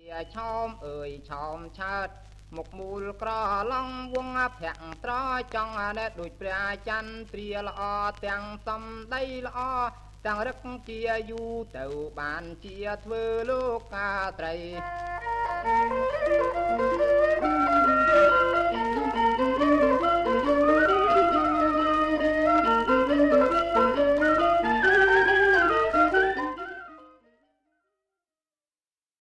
ឆោមអើយឆោមឆើតមុខមូលក្រឡងវងប្រាក់ត្រចង់ណែដូចព្រះច័ន្ទព្រាល្អទាំងសំដីល្អទាំងរឹកជាយូរទៅបានជាធ្វើលោកកាត្រី